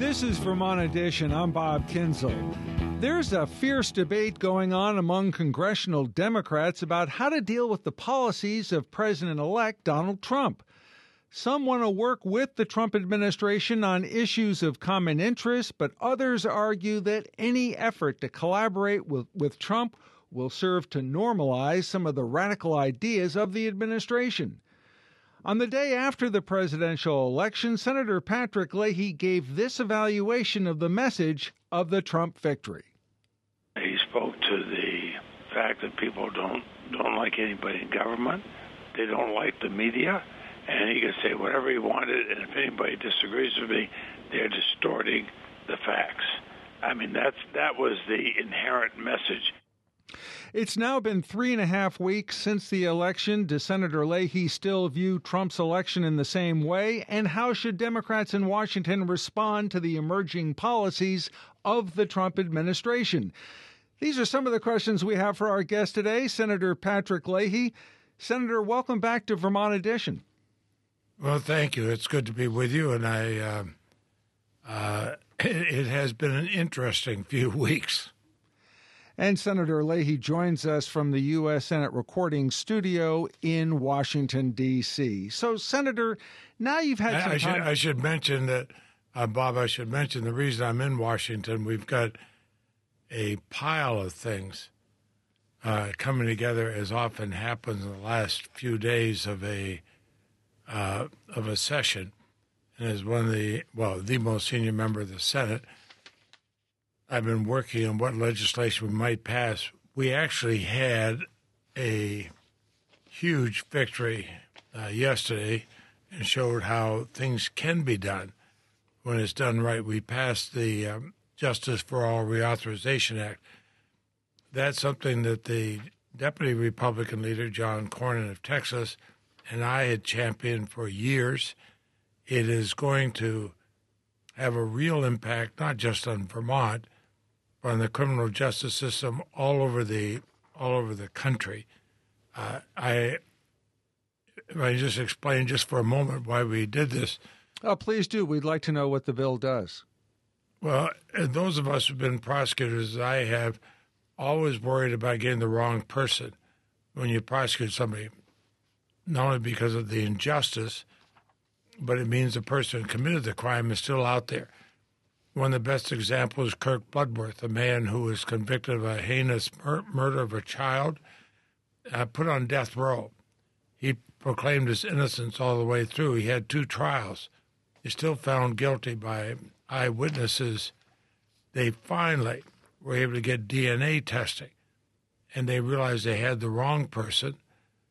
This is Vermont Edition. I'm Bob Kinzel. There's a fierce debate going on among congressional Democrats about how to deal with the policies of President-elect Donald Trump. Some want to work with the Trump administration on issues of common interest, but others argue that any effort to collaborate with Trump will serve to normalize some of the radical ideas of the administration. On the day after the presidential election, Senator Patrick Leahy gave this evaluation of the message of the Trump victory. He spoke to the fact that people don't like anybody in government. They don't like the media. And he could say whatever he wanted, and if anybody disagrees with me, they're distorting the facts. I mean, that was the inherent message. It's now been 3.5 weeks since the election. Does Senator Leahy still view Trump's election in the same way? And how should Democrats in Washington respond to the emerging policies of the Trump administration? These are some of the questions we have for our guest today, Senator Patrick Leahy. Senator, welcome back to Vermont Edition. Well, thank you. It's good to be with you, and it has been an interesting few weeks. And Senator Leahy joins us from the U.S. Senate Recording Studio in Washington, D.C. So, Senator, now you've had some time. I should mention that, Bob, the reason I'm in Washington, we've got a pile of things coming together, as often happens in the last few days of a session. And as one of the most senior member of the Senate, I've been working on what legislation we might pass. We actually had a huge victory yesterday and showed how things can be done when it's done right. We passed the Justice for All Reauthorization Act. That's something that the Deputy Republican leader, John Cornyn of Texas, and I had championed for years. It is going to have a real impact, not just on Vermont, but on the criminal justice system all over the country. I just explain just for a moment why we did this. Oh, please do. We'd like to know what the bill does. Well, those of us who've been prosecutors, I have always worried about getting the wrong person when you prosecute somebody, not only because of the injustice, but it means the person who committed the crime is still out there. One of the best examples is Kirk Bloodworth, a man who was convicted of a heinous murder of a child, put on death row. He proclaimed his innocence all the way through. He had 2 trials. He's still found guilty by eyewitnesses. They finally were able to get DNA testing, and they realized they had the wrong person,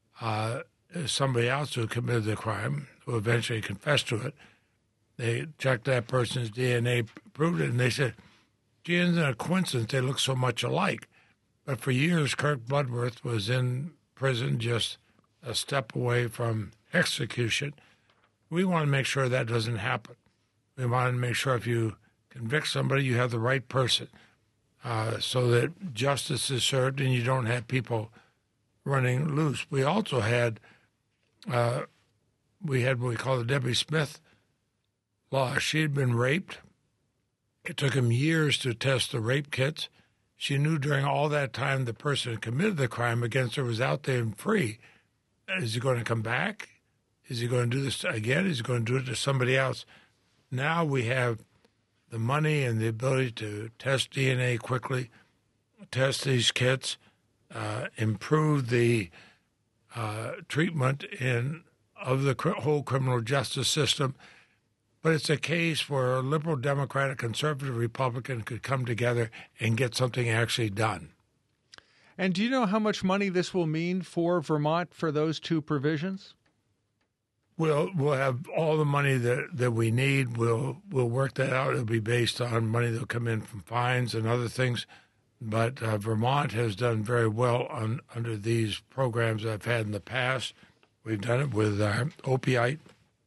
somebody else who committed the crime, who eventually confessed to it. They checked that person's DNA, proved it, and they said, gee, isn't it a coincidence they look so much alike? But for years, Kirk Bloodworth was in prison just a step away from execution. We want to make sure that doesn't happen. We want to make sure if you convict somebody, you have the right person, so that justice is served and you don't have people running loose. We also had what we call the Debbie Smith law. She had been raped. It took him years to test the rape kits. She knew during all that time the person who committed the crime against her was out there and free. Is he going to come back? Is he going to do this again? Is he going to do it to somebody else? Now we have the money and the ability to test DNA quickly, test these kits, improve the treatment of the whole criminal justice system. But it's a case where a liberal Democrat, a conservative Republican could come together and get something actually done. And do you know how much money this will mean for Vermont for those 2 provisions? We'll have all the money that we need. We'll work that out. It'll be based on money that'll come in from fines and other things. But Vermont has done very well under these programs I've had in the past. We've done it with our opioid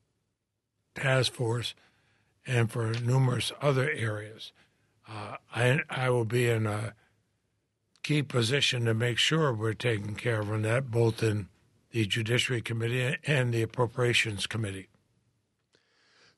task force and for numerous other areas. I will be in a key position to make sure we're taking care of that, both in the Judiciary Committee and the Appropriations Committee.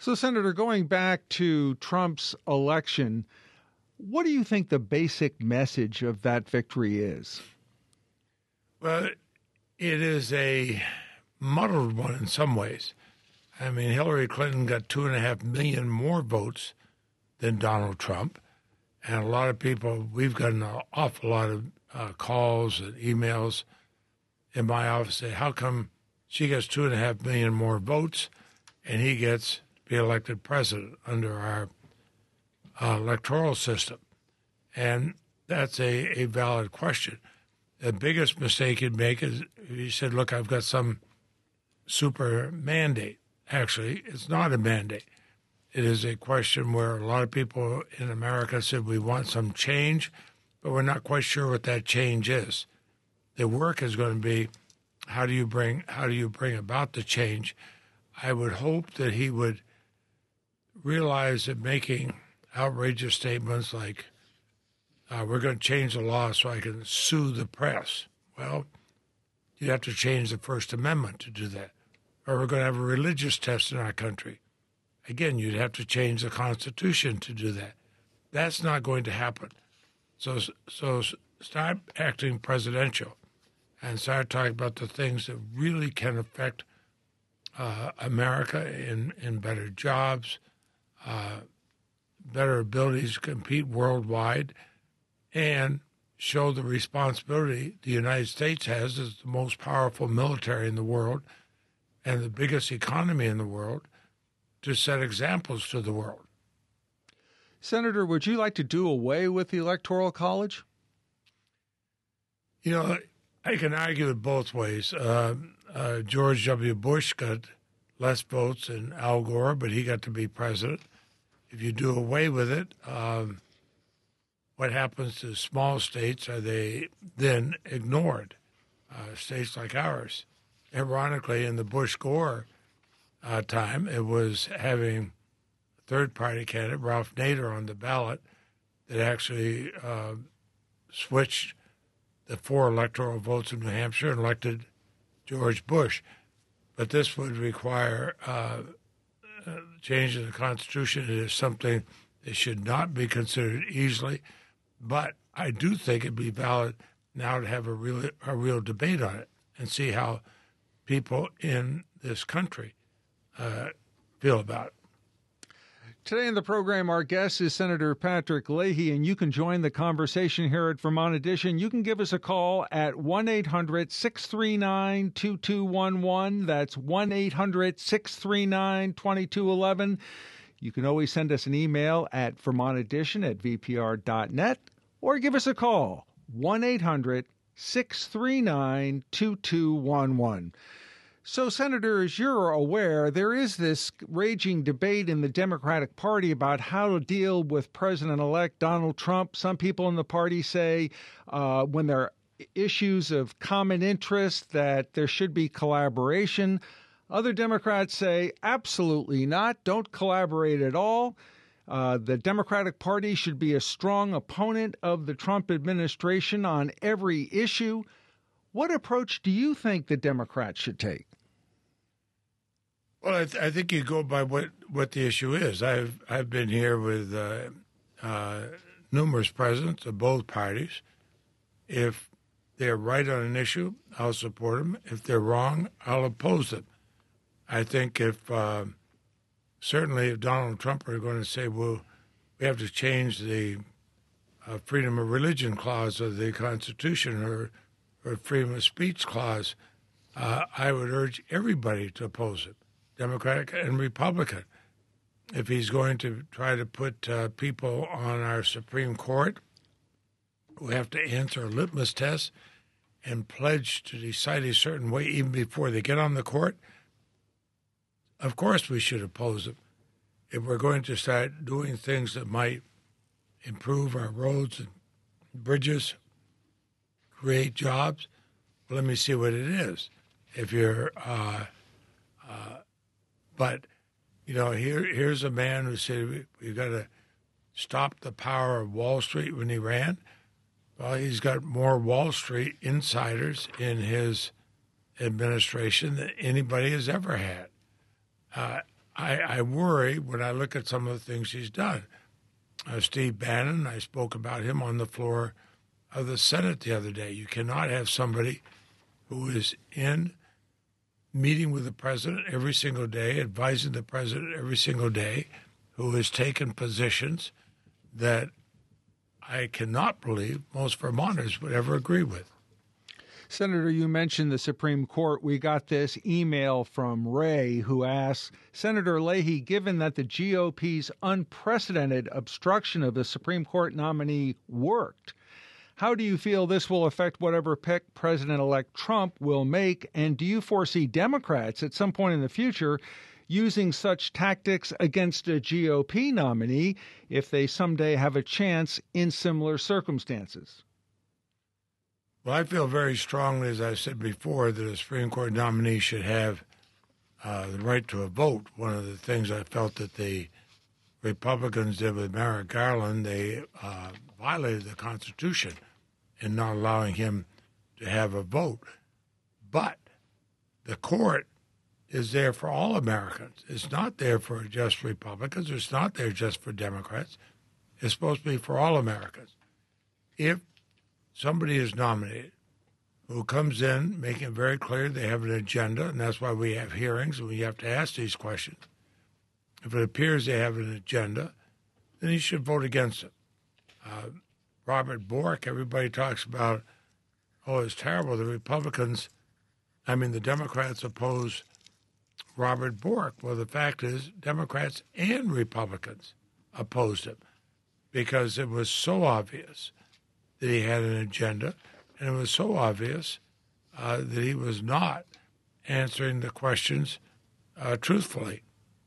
So, Senator, going back to Trump's election, what do you think the basic message of that victory is? Well, it is a muddled one in some ways. I mean, Hillary Clinton got 2.5 million more votes than Donald Trump. And a lot of people, we've gotten an awful lot of calls and emails in my office say, how come she gets 2.5 million more votes and he gets to be elected president under our electoral system? And that's a valid question. The biggest mistake you'd make is you said, look, I've got some super mandate. Actually, it's not a mandate. It is a question where a lot of people in America said we want some change, but we're not quite sure what that change is. The work is going to be how do you bring about the change. I would hope that he would realize that making outrageous statements like we're going to change the law so I can sue the press. Well, you have to change the First Amendment to do that. Or we're going to have a religious test in our country. Again, you'd have to change the Constitution to do that. That's not going to happen. So start acting presidential and start talking about the things that really can affect America in better jobs, better abilities to compete worldwide, and show the responsibility the United States has as the most powerful military in the world and the biggest economy in the world to set examples to the world. Senator, would you like to do away with the Electoral College? You know, I can argue it both ways. George W. Bush got less votes than Al Gore, but he got to be president. If you do away with it, what happens to small states? Are they then ignored? States like ours. Ironically, in the Bush-Gore time, it was having a third-party candidate, Ralph Nader, on the ballot that actually switched the 4 electoral votes in New Hampshire and elected George Bush. But this would require change in the Constitution. It is something that should not be considered easily. But I do think it'd be valid now to have a real debate on it and see how people in this country feel about it. Today in the program, our guest is Senator Patrick Leahy, and you can join the conversation here at Vermont Edition. You can give us a call at 1-800-639-2211. That's 1-800-639-2211. You can always send us an email at vermontedition@vpr.net or give us a call, 1-800-639-2211. So, Senator, as you're aware, there is this raging debate in the Democratic Party about how to deal with President-elect Donald Trump. Some people in the party say when there are issues of common interest that there should be collaboration. Other Democrats say absolutely not. Don't collaborate at all. The Democratic Party should be a strong opponent of the Trump administration on every issue. What approach do you think the Democrats should take? Well, I think you go by what the issue is. I've been here with numerous presidents of both parties. If they're right on an issue, I'll support them. If they're wrong, I'll oppose them. I think certainly if Donald Trump are going to say, well, we have to change the freedom of religion clause of the Constitution or freedom of speech clause, I would urge everybody to oppose it, Democratic and Republican. If he's going to try to put people on our Supreme Court who have to answer a litmus test and pledge to decide a certain way even before they get on the court, of course we should oppose them. If we're going to start doing things that might improve our roads and bridges, create jobs, well, let me see what it is. If you're, but, you know, here's a man who said we've got to stop the power of Wall Street when he ran. Well, he's got more Wall Street insiders in his administration than anybody has ever had. I worry when I look at some of the things he's done. Steve Bannon, I spoke about him on the floor of the Senate the other day. You cannot have somebody who is in meeting with the president every single day, advising the president every single day, who has taken positions that I cannot believe most Vermonters would ever agree with. Senator, you mentioned the Supreme Court. We got this email from Ray who asks, Senator Leahy, given that the GOP's unprecedented obstruction of the Supreme Court nominee worked, how do you feel this will affect whatever pick President-elect Trump will make? And do you foresee Democrats at some point in the future using such tactics against a GOP nominee if they someday have a chance in similar circumstances? Well, I feel very strongly, as I said before, that a Supreme Court nominee should have the right to a vote. One of the things I felt that the Republicans did with Merrick Garland, they violated the Constitution in not allowing him to have a vote. But the court is there for all Americans. It's not there for just Republicans. It's not there just for Democrats. It's supposed to be for all Americans. If somebody is nominated who comes in making it very clear they have an agenda, and that's why we have hearings and we have to ask these questions. If it appears they have an agenda, then he should vote against it. Robert Bork, everybody talks about, oh, it's terrible. The Democrats oppose Robert Bork. Well, the fact is Democrats and Republicans opposed him because it was so obvious that he had an agenda, and it was so obvious that he was not answering the questions truthfully.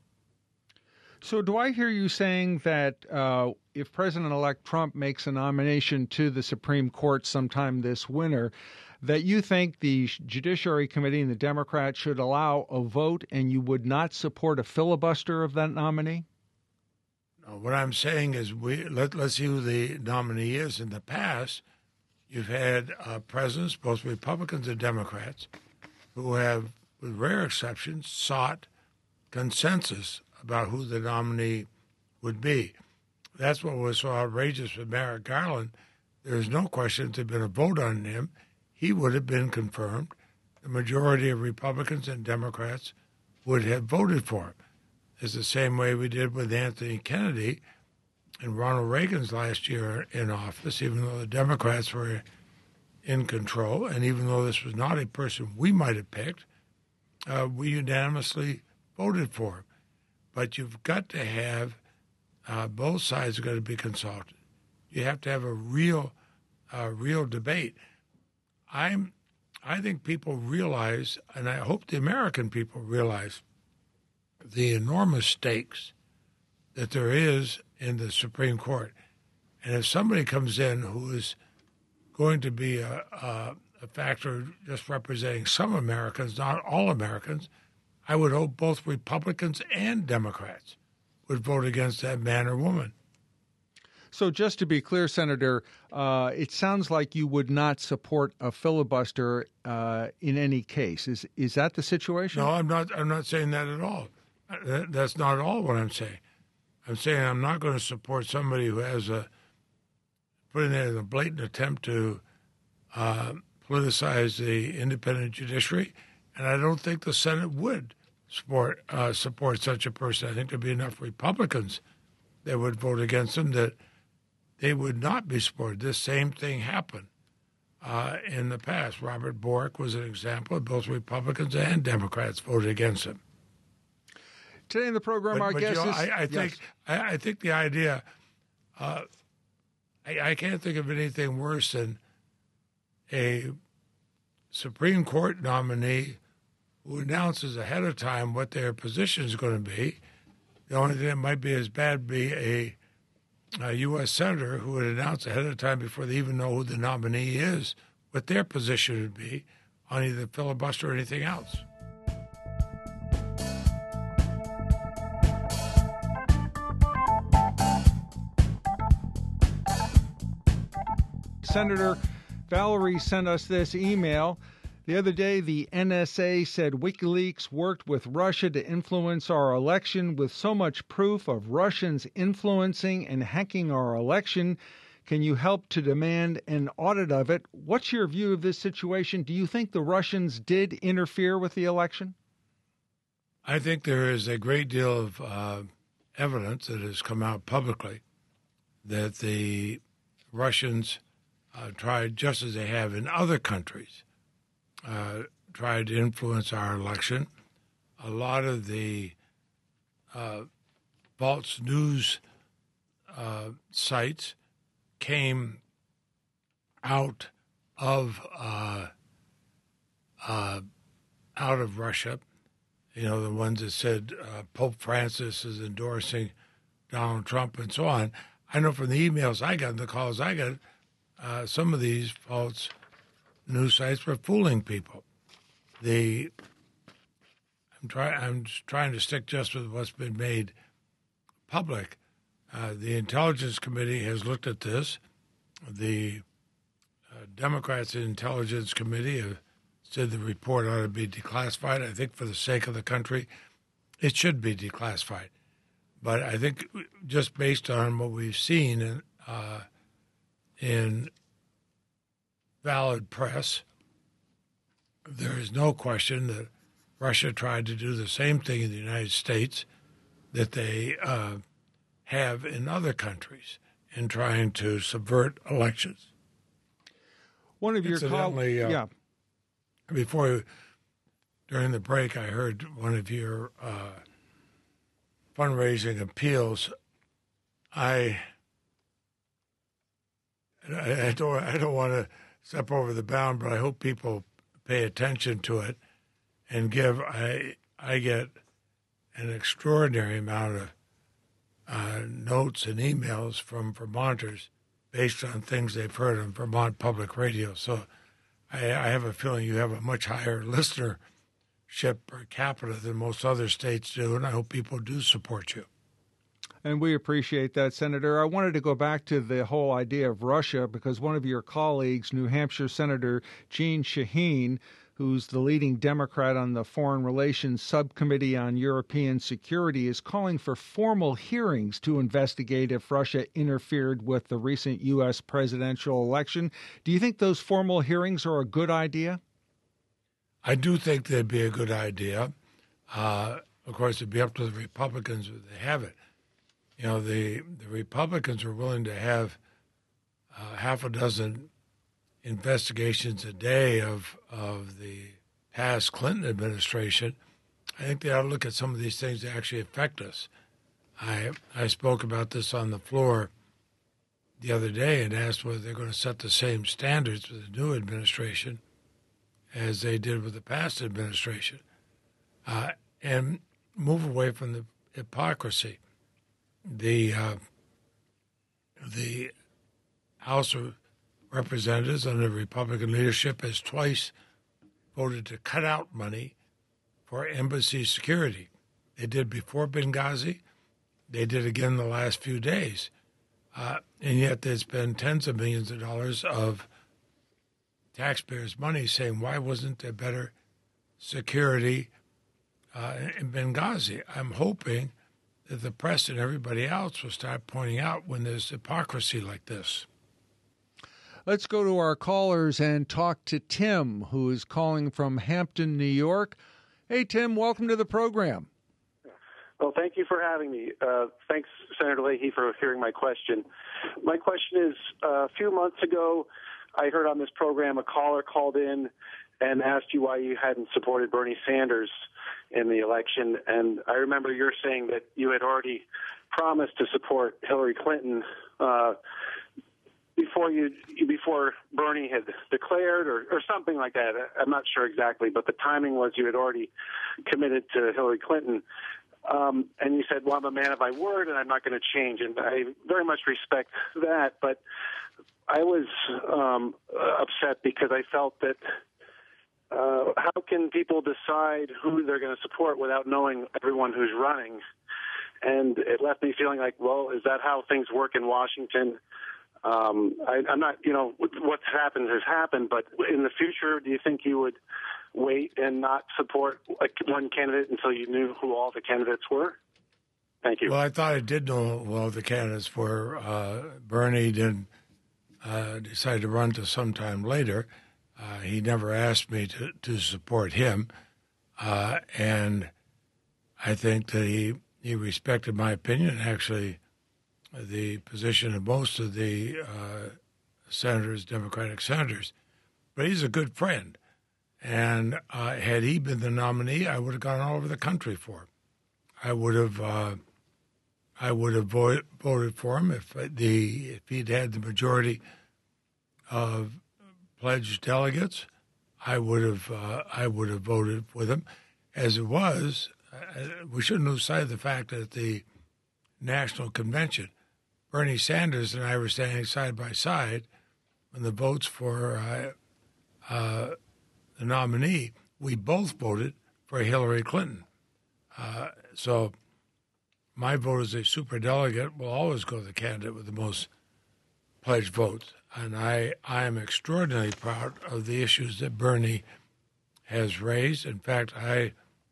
So do I hear you saying that if President-elect Trump makes a nomination to the Supreme Court sometime this winter, that you think the Judiciary Committee and the Democrats should allow a vote and you would not support a filibuster of that nominee? What I'm saying is let's see who the nominee is. In the past, you've had presidents, both Republicans and Democrats, who have, with rare exceptions, sought consensus about who the nominee would be. That's what was so outrageous with Merrick Garland. There's no question if there had been a vote on him, he would have been confirmed. The majority of Republicans and Democrats would have voted for him. It's the same way we did with Anthony Kennedy and Ronald Reagan's last year in office, even though the Democrats were in control, and even though this was not a person we might have picked, we unanimously voted for him. But you've got to have both sides are going to be consulted. You have to have a real debate. I think people realize, and I hope the American people realize, the enormous stakes that there is in the Supreme Court. And if somebody comes in who is going to be a factor just representing some Americans, not all Americans, I would hope both Republicans and Democrats would vote against that man or woman. So just to be clear, Senator, it sounds like you would not support a filibuster in any case. Is that the situation? No, I'm not saying that at all. That's not at all what I'm saying. I'm saying I'm not going to support somebody who has put in there a blatant attempt to politicize the independent judiciary, and I don't think the Senate would support such a person. I think there'd be enough Republicans that would vote against him that they would not be supported. This same thing happened in the past. Robert Bork was an example. Both Republicans and Democrats voted against him. Today in the program, our guest is... I think the idea... I can't think of anything worse than a Supreme Court nominee who announces ahead of time what their position is going to be. The only thing that might be as bad would be a U.S. Senator who would announce ahead of time before they even know who the nominee is what their position would be on either filibuster or anything else. Senator Valerie sent us this email. The other day, the NSA said WikiLeaks worked with Russia to influence our election. With so much proof of Russians influencing and hacking our election, can you help to demand an audit of it? What's your view of this situation? Do you think the Russians did interfere with the election? I think there is a great deal of evidence that has come out publicly that the Russians tried, just as they have in other countries, tried to influence our election. A lot of the false news sites came out of Russia. You know, the ones that said Pope Francis is endorsing Donald Trump and so on. I know from the emails I got and the calls I got, some of these false news sites were fooling people. I'm trying to stick just with what's been made public. The Intelligence Committee has looked at this. The Democrats in the Intelligence Committee have said the report ought to be declassified. I think for the sake of the country, it should be declassified. But I think just based on what we've seen in valid press, there is no question that Russia tried to do the same thing in the United States that they have in other countries in trying to subvert elections. One of your colleagues, during the break, I heard one of your fundraising appeals. I don't want to step over the bound, but I hope people pay attention to it and give. I get an extraordinary amount of notes and emails from Vermonters based on things they've heard on Vermont Public Radio. So I have a feeling you have a much higher listenership per capita than most other states do, and I hope people do support you. And we appreciate that, Senator. I wanted to go back to the whole idea of Russia because one of your colleagues, New Hampshire Senator Jeanne Shaheen, who's the leading Democrat on the Foreign Relations Subcommittee on European Security, is calling for formal hearings to investigate if Russia interfered with the recent U.S. presidential election. Do you think those formal hearings are a good idea? I do think they'd be a good idea. Of course, it'd be up to the Republicans if they have it. You know, the Republicans are willing to have half a dozen investigations a day of the past Clinton administration. I think they ought to look at some of these things that actually affect us. I spoke about this on the floor the other day and asked whether they're going to set the same standards with the new administration as they did with the past administration, and move away from the hypocrisy. The House of Representatives under Republican leadership has twice voted to cut out money for embassy security. They did before Benghazi. They did again the last few days. And yet there's been tens of millions of dollars of taxpayers' money saying, why wasn't there better security in Benghazi? I'm hoping that the press and everybody else will start pointing out when there's hypocrisy like this. Let's go to our callers and talk to Tim, who is calling from Hampton, New York. Hey, Tim, welcome to the program. Well, thank you for having me. Thanks, Senator Leahy, for hearing my question. My question is, a few months ago, I heard on this program a caller called in and asked you why you hadn't supported Bernie Sanders in the election. And I remember you're saying that you had already promised to support Hillary Clinton before Bernie had declared or something like that. I'm not sure exactly, but the timing was you had already committed to Hillary Clinton. And you said, well, I'm a man of my word and I'm not going to change. And I very much respect that. But I was upset because I felt that how can people decide who they're going to support without knowing everyone who's running? And it left me feeling like, well, is that how things work in Washington? I'm not, what's happened has happened, but in the future, do you think you would wait and not support one candidate until you knew who all the candidates were? Thank you. Well, I thought I did know who all the candidates were. Bernie didn't decide to run till sometime later. He never asked me to support him, and I think that he respected my opinion. Actually, the position of most of the senators, Democratic senators, but he's a good friend. And had he been the nominee, I would have gone all over the country for him. I would have voted for him if he'd had the majority of pledged delegates. I would have voted with him. As it was, we shouldn't lose sight of the fact that at the National Convention, Bernie Sanders and I were standing side by side when the votes for the nominee. We both voted for Hillary Clinton. So my vote as a superdelegate will always go to the candidate with the most pledged votes. And I am extraordinarily proud of the issues that Bernie has raised. In fact, I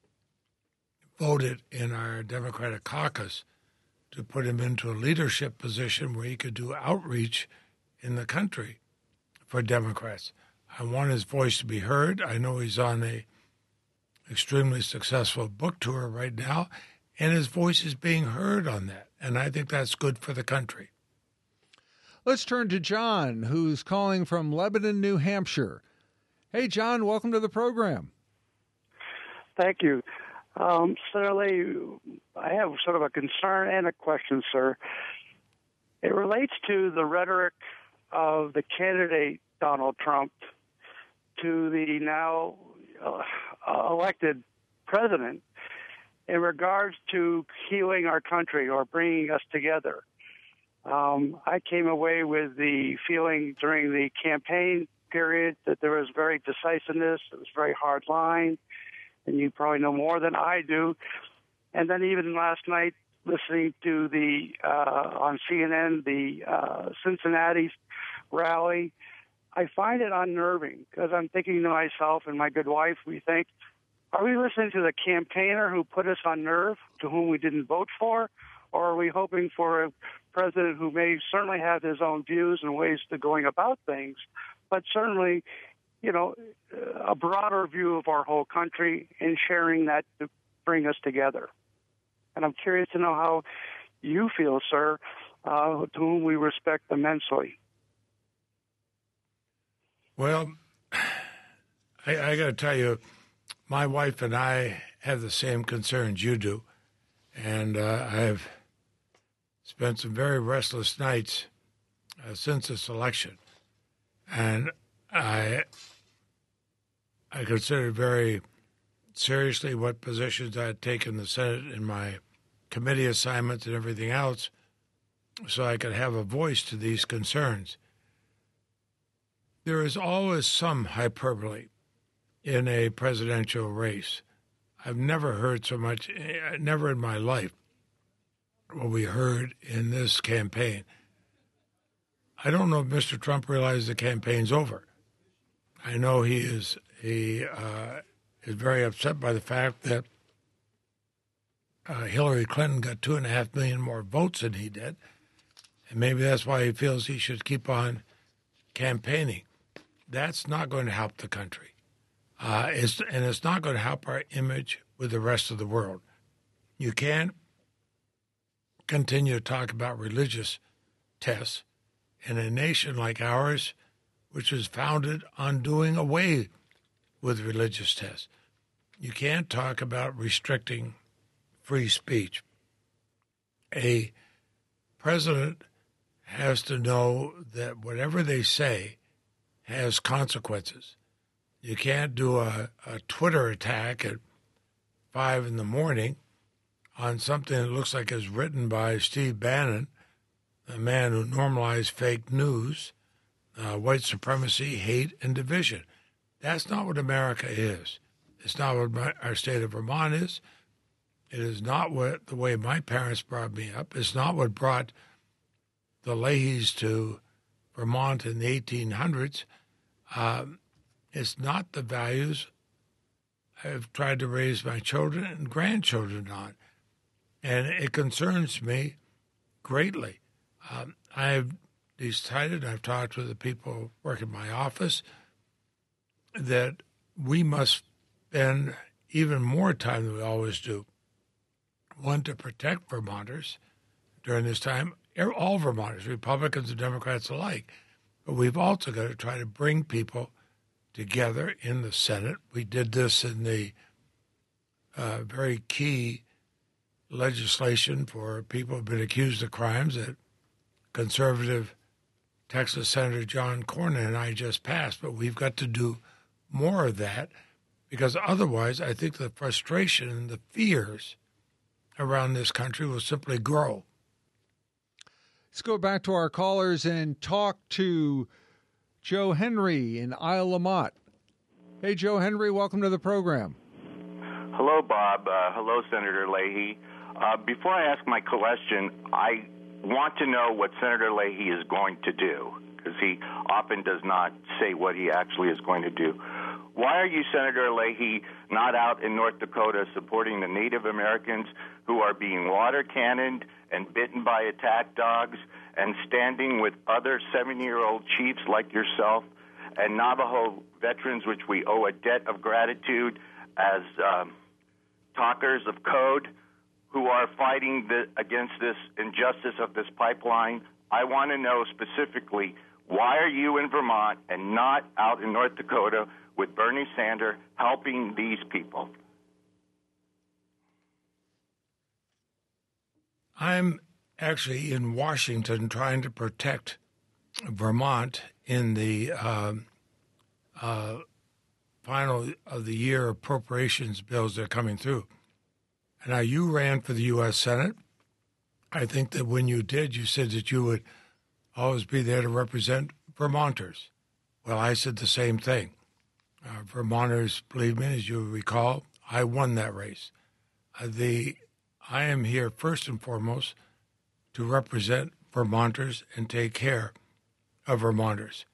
voted in our Democratic caucus to put him into a leadership position where he could do outreach in the country for Democrats. I want his voice to be heard. I know he's on a extremely successful book tour right now, and his voice is being heard on that. And I think that's good for the country. Let's turn to John, who's calling from Lebanon, New Hampshire. Hey, John, welcome to the program. Thank you. Senator Lee, I have sort of a concern and a question, sir. It relates to the rhetoric of the candidate, Donald Trump, to the now elected president in regards to healing our country or bringing us together. I came away with the feeling during the campaign period that there was very decisiveness, it was very hard line, and you probably know more than I do. And then even last night, listening to the on CNN, the Cincinnati rally, I find it unnerving because I'm thinking to myself and my good wife, we think, are we listening to the campaigner who put us on nerve, to whom we didn't vote for, or are we hoping for a president who may certainly have his own views and ways to going about things, but certainly, a broader view of our whole country and sharing that to bring us together? And I'm curious to know how you feel, sir, to whom we respect immensely. Well, I got to tell you, my wife and I have the same concerns you do, and I've spent some very restless nights since this election, and I considered very seriously what positions I had taken in the Senate in my committee assignments and everything else, so I could have a voice to these concerns. There is always some hyperbole in a presidential race. I've never heard so much, never in my life, what we heard in this campaign. I don't know if Mr. Trump realizes the campaign's over. I know he is very upset by the fact that Hillary Clinton got 2.5 million more votes than he did, and maybe that's why he feels he should keep on campaigning. That's not going to help the country, and it's not going to help our image with the rest of the world. You can't continue to talk about religious tests in a nation like ours, which is founded on doing away with religious tests. You can't talk about restricting free speech. A president has to know that whatever they say has consequences. You can't do a Twitter attack at 5 a.m. on something that looks like it's written by Steve Bannon, the man who normalized fake news, white supremacy, hate, and division. That's not what America is. It's not what our state of Vermont is. It is not what the way my parents brought me up. It's not what brought the Leahys to Vermont in the 1800s. It's not the values I've tried to raise my children and grandchildren on. And it concerns me greatly. I've decided, I've talked with the people working in my office, that we must spend even more time than we always do. One, to protect Vermonters during this time, all Vermonters, Republicans and Democrats alike. But we've also got to try to bring people together in the Senate. We did this in the very key legislation for people who've been accused of crimes that conservative Texas Senator John Cornyn and I just passed. But we've got to do more of that, because otherwise I think the frustration and the fears around this country will simply grow. Let's go back to our callers and talk to Joe Henry in Isle La Motte. Hey, Joe Henry, welcome to the program. Hello, Bob. Hello, Senator Leahy. Before I ask my question, I want to know what Senator Leahy is going to do, because he often does not say what he actually is going to do. Why are you, Senator Leahy, not out in North Dakota supporting the Native Americans who are being water cannoned and bitten by attack dogs, and standing with other 70-year-old chiefs like yourself and Navajo veterans, which we owe a debt of gratitude as talkers of code, who are fighting against this injustice of this pipeline? I want to know specifically, why are you in Vermont and not out in North Dakota with Bernie Sanders helping these people? I'm actually in Washington trying to protect Vermont in the final of the year appropriations bills that are coming through. And now, you ran for the U.S. Senate. I think that when you did, you said that you would always be there to represent Vermonters. Well, I said the same thing. Vermonters, believe me, as you recall, I won that race. I am here first and foremost to represent Vermonters and take care of Vermonters.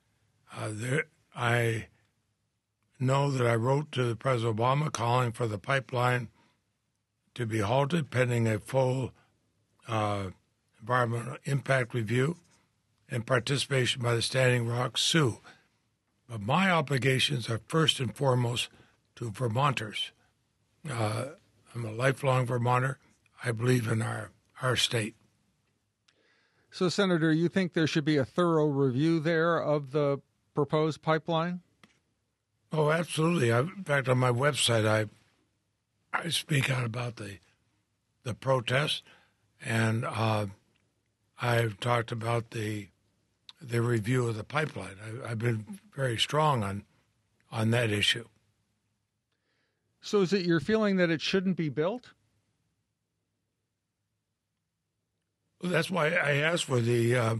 I know that I wrote to President Obama calling for the pipeline to be halted pending a full environmental impact review and participation by the Standing Rock Sioux. But my obligations are first and foremost to Vermonters. I'm a lifelong Vermonter. I believe in our state. So, Senator, you think there should be a thorough review there of the proposed pipeline? Oh, absolutely. In fact, on my website, I speak out about the protest, and I've talked about the review of the pipeline. I've been very strong on that issue. So is it your feeling that it shouldn't be built? Well, that's why I asked for the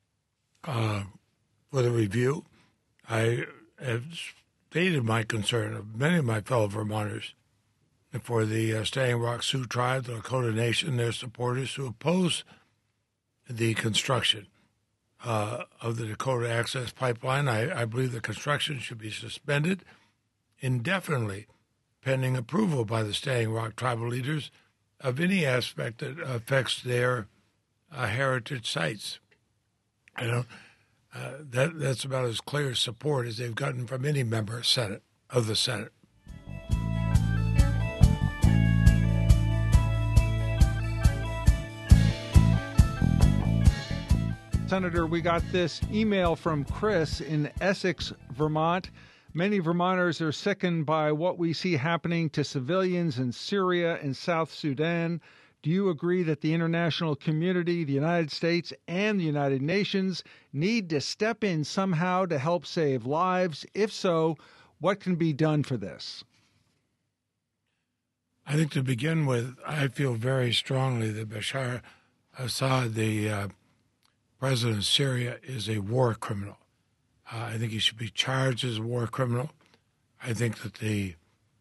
review. I have stated my concern of many of my fellow Vermonters for the Standing Rock Sioux Tribe, the Lakota Nation, their supporters who oppose the construction of the Dakota Access Pipeline. I believe the construction should be suspended indefinitely, pending approval by the Standing Rock tribal leaders of any aspect that affects their heritage sites. That's about as clear support as they've gotten from any member of the Senate. Senator, we got this email from Chris in Essex, Vermont. Many Vermonters are sickened by what we see happening to civilians in Syria and South Sudan. Do you agree that the international community, the United States, and the United Nations need to step in somehow to help save lives? If so, what can be done for this? I think to begin with, I feel very strongly that Bashar Assad, the president of Syria, is a war criminal. I think he should be charged as a war criminal. I think that the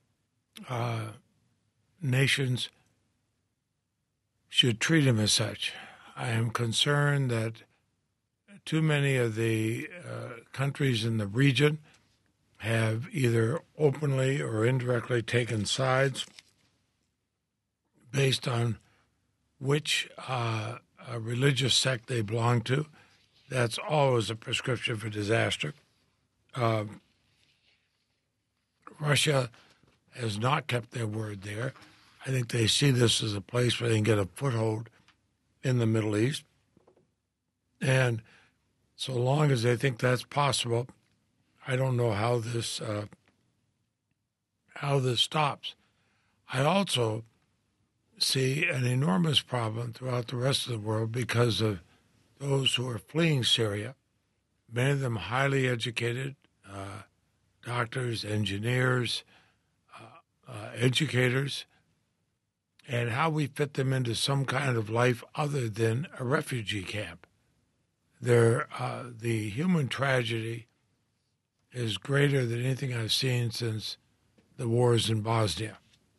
nations should treat him as such. I am concerned that too many of the countries in the region have either openly or indirectly taken sides based on which religious sect they belong to. That's always a prescription for disaster. Russia has not kept their word there. I think they see this as a place where they can get a foothold in the Middle East. And so long as they think that's possible, I don't know how this stops. I also see an enormous problem throughout the rest of the world because of those who are fleeing Syria, many of them highly educated, doctors, engineers, educators, and how we fit them into some kind of life other than a refugee camp. The human tragedy is greater than anything I've seen since the wars in Bosnia.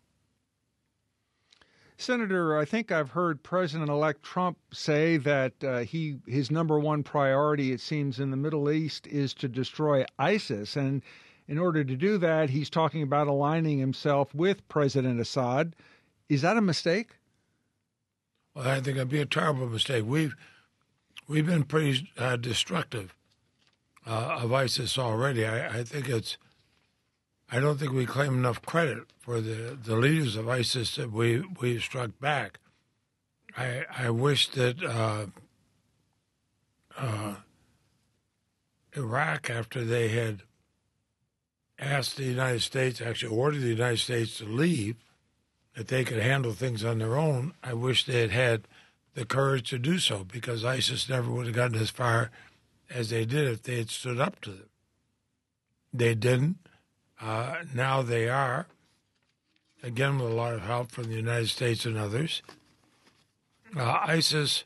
Senator, I think I've heard President-elect Trump say that his number one priority, it seems, in the Middle East is to destroy ISIS. And in order to do that, he's talking about aligning himself with President Assad. Is that a mistake? Well, I think it'd be a terrible mistake. We've been pretty destructive of ISIS already. I don't think we claim enough credit for the leaders of ISIS that we struck back. I wish that Iraq, after they had asked the United States, actually ordered the United States to leave, that they could handle things on their own. I wish they had had the courage to do so, because ISIS never would have gotten as far as they did if they had stood up to them. They didn't. Now they are, again with a lot of help from the United States and others. ISIS,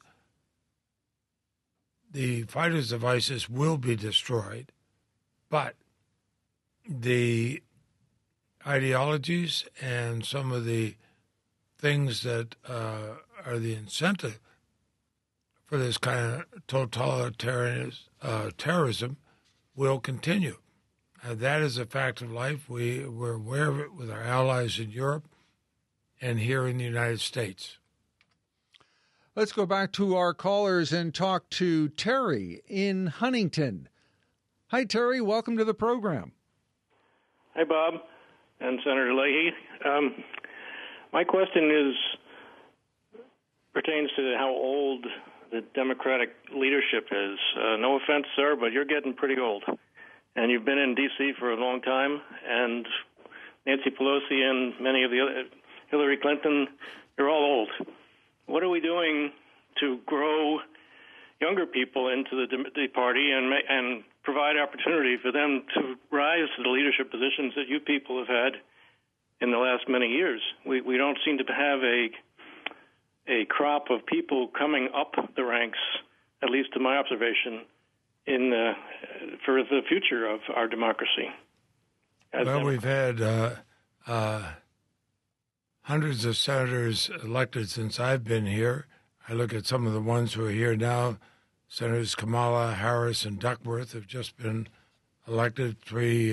the fighters of ISIS will be destroyed, but the ideologies and some of the things that are the incentive for this kind of totalitarian terrorism will continue. That is a fact of life. We're aware of it with our allies in Europe and here in the United States. Let's go back to our callers and talk to Terry in Huntington. Hi, Terry. Welcome to the program. Hi, Bob and Senator Leahy. My question pertains to how old the Democratic leadership is. No offense, sir, but you're getting pretty old. And you've been in D.C. for a long time, and Nancy Pelosi and many of the other, Hillary Clinton, you're all old. What are we doing to grow younger people into the party and provide opportunity for them to rise to the leadership positions that you people have had in the last many years? We don't seem to have a crop of people coming up the ranks, at least to my observation, for the future of our democracy. Well, we've had hundreds of senators elected since I've been here. I look at some of the ones who are here now. Senators Kamala Harris and Duckworth have just been elected. Three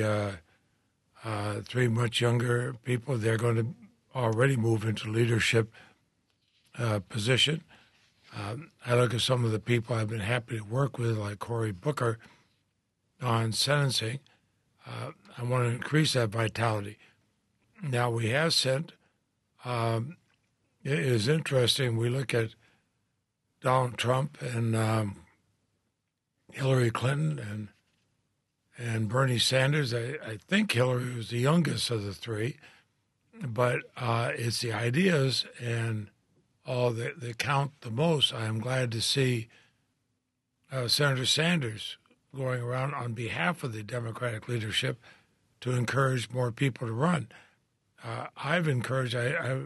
much younger people. They're going to already move into leadership position. I look at some of the people I've been happy to work with, like Cory Booker, on sentencing. I want to increase that vitality. Now, we have sent, it is interesting, we look at Donald Trump and Hillary Clinton and Bernie Sanders. I think Hillary was the youngest of the three, but it's the ideas and all that count the most. I am glad to see Senator Sanders going around on behalf of the Democratic leadership to encourage more people to run. I've encouraged,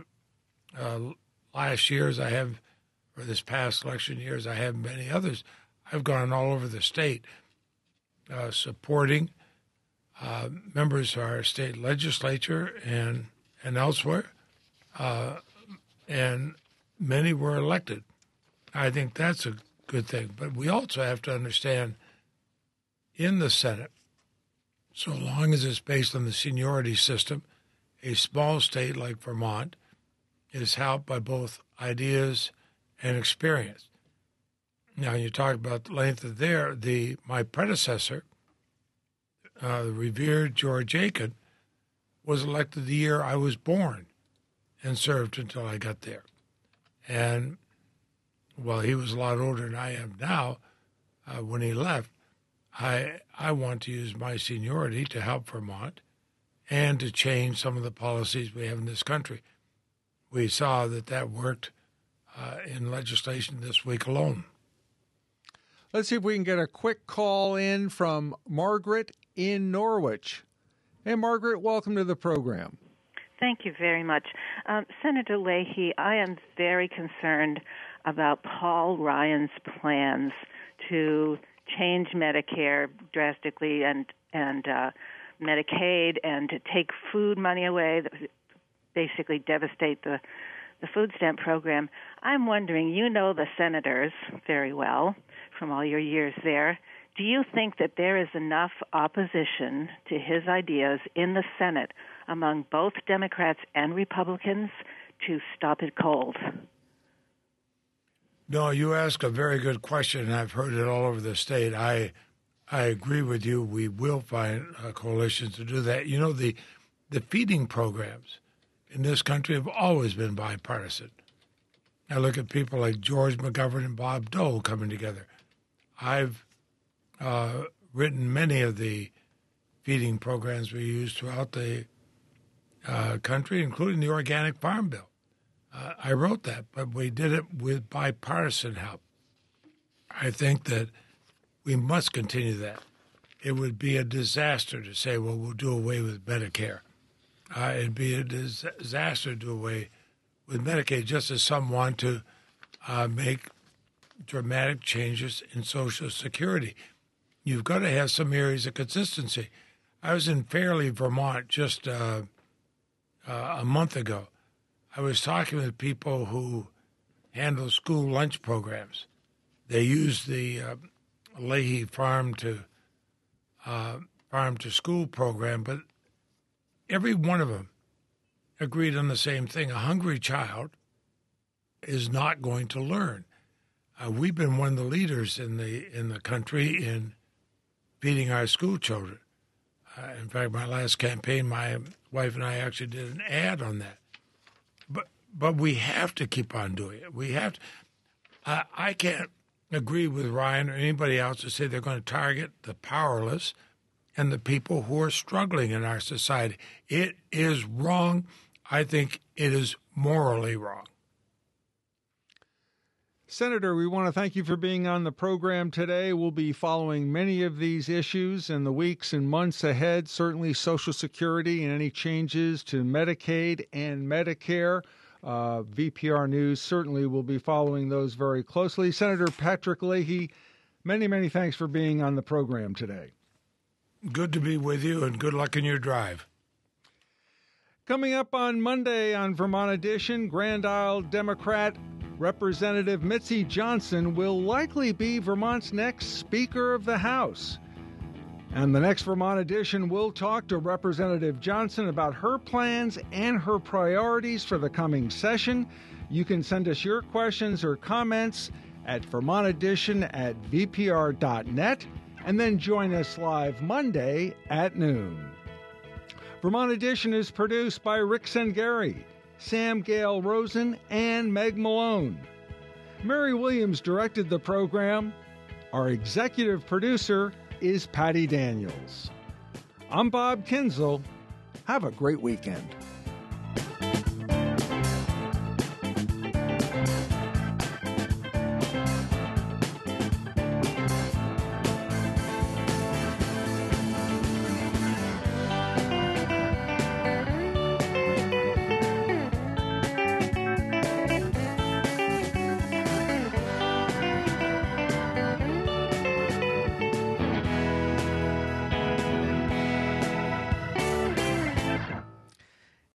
last years I have, or this past election years, I have many others. I've gone all over the state supporting members of our state legislature and elsewhere, and many were elected. I think that's good thing. But we also have to understand in the Senate, so long as it's based on the seniority system, a small state like Vermont is helped by both ideas and experience. Now, you talk about the length of my predecessor, the revered George Aiken, was elected the year I was born and served until I got there. And while he was a lot older than I am now, when he left, I want to use my seniority to help Vermont and to change some of the policies we have in this country. We saw that worked in legislation this week alone. Let's see if we can get a quick call in from Margaret in Norwich. Hey, Margaret, welcome to the program. Thank you very much. Senator Leahy, I am very concerned about Paul Ryan's plans to change Medicare drastically and Medicaid and to take food money away, that basically devastate the food stamp program. I'm wondering, you know the senators very well from all your years there. Do you think that there is enough opposition to his ideas in the Senate among both Democrats and Republicans to stop it cold? No, you ask a very good question, and I've heard it all over the state. I agree with you. We will find a coalition to do that. You know, the feeding programs in this country have always been bipartisan. I look at people like George McGovern and Bob Dole coming together. I've written many of the feeding programs we use throughout the country, including the Organic Farm Bill. I wrote that, but we did it with bipartisan help. I think that we must continue that. It would be a disaster to say, well, we'll do away with Medicare. It'd be a disaster to do away with Medicaid, just as some want to make dramatic changes in Social Security. You've got to have some areas of consistency. I was in Fairleigh, Vermont, just a month ago. I was talking with people who handle school lunch programs. They use the Leahy Farm to School program, but every one of them agreed on the same thing. A hungry child is not going to learn. We've been one of the leaders in the country in feeding our school children. In fact, my last campaign, my wife and I actually did an ad on that. But we have to keep on doing it. We have to. I can't agree with Ryan or anybody else to say they're going to target the powerless and the people who are struggling in our society. It is wrong. I think it is morally wrong. Senator, we want to thank you for being on the program today. We'll be following many of these issues in the weeks and months ahead, certainly Social Security and any changes to Medicaid and Medicare. VPR News certainly will be following those very closely. Senator Patrick Leahy, many, many thanks for being on the program today. Good to be with you, and good luck in your drive. Coming up on Monday on Vermont Edition, Grand Isle Democrat Representative Mitzi Johnson will likely be Vermont's next Speaker of the House. And the next Vermont Edition will talk to Representative Johnson about her plans and her priorities for the coming session. You can send us your questions or comments at vermontedition@vpr.net and then join us live Monday at noon. Vermont Edition is produced by Rick Sengari, Sam Gale Rosen, and Meg Malone. Mary Williams directed the program. Our executive producer is Patty Daniels. I'm Bob Kinzel. Have a great weekend.